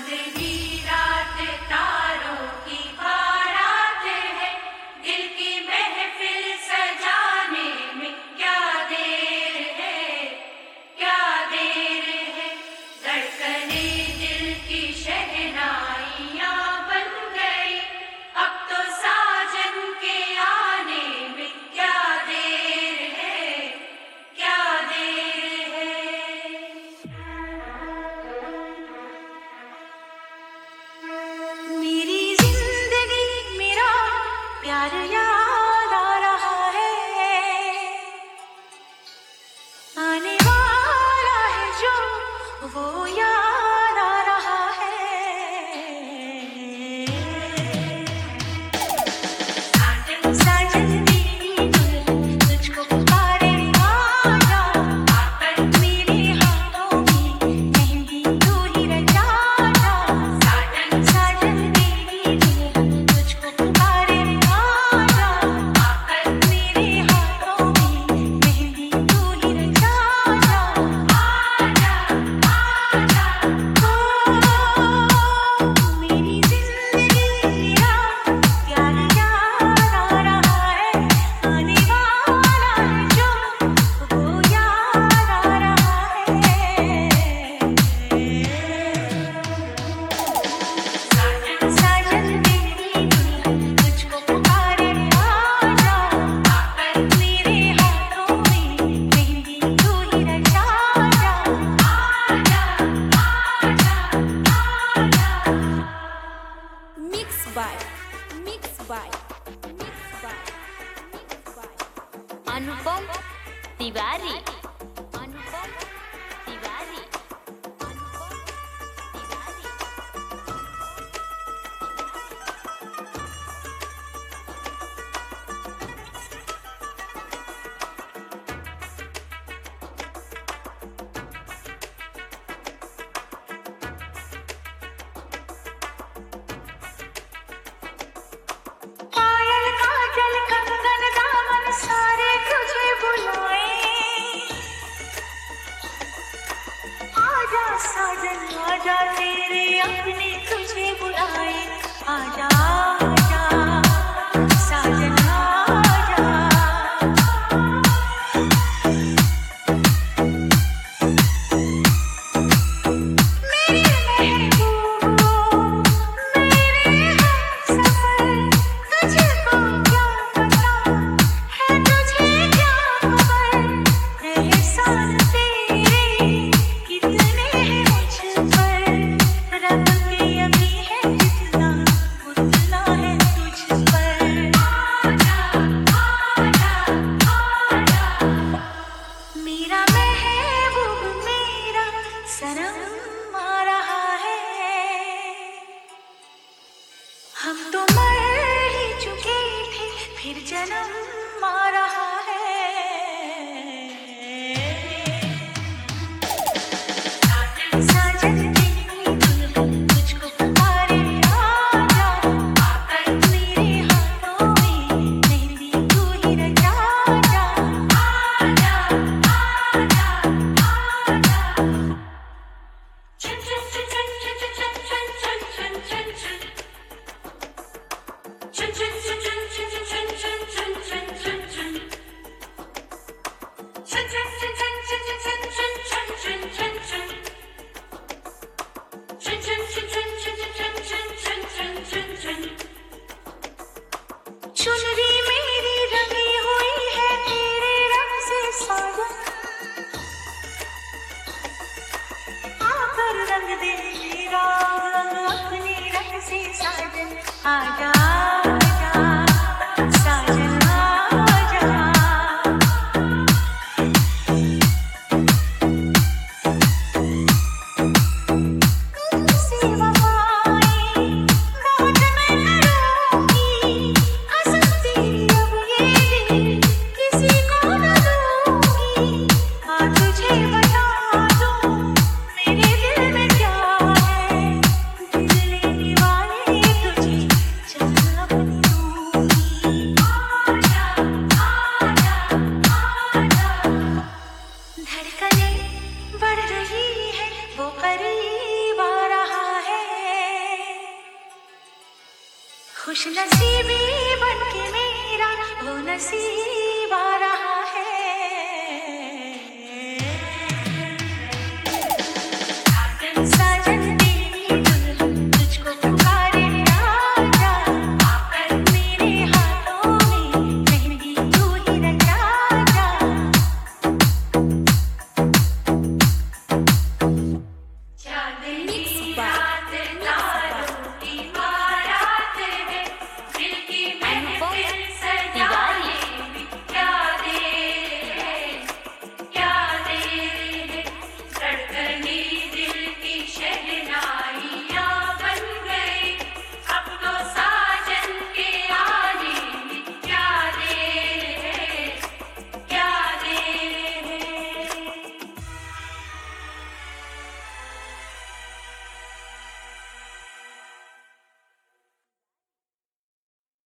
अनुपम तिवारी। अनुपम तिवारी। साजन आजा तेरे अपने तुझे बुलाए, आजा आजा साजन आजा। मेरे महबूब मेरे हमसफर, तुझको क्या पता है, तुझे क्या खबर, एहसान तेरे कितने सनम आ रहा है। हम तो मर ही चुके थे, फिर जन्म आ रहा है। साजन तेरी दुल्हन तुझको पुकारे, आजा आकर मेरे हाथों में मेहंदी तू ही रचा जा। आजा आजा आजा। चुनरी मेरी रंगी हुई है तेरे रंग से साजन, आकर रंग दे मेरा रंग अपने रंग से साजन, आजा आजा साजन आजा। तुमसे वफाएं बहुत मैं करूंगी, कसम तेरी अब ये दिल किसी को न दूंगी। हाँ तुझे बता दूं मेरे दिल में क्या है, दिल लेने वाले तुझे जब अपनी दूं। खुश नसीबी बन के मेरा वो नसीब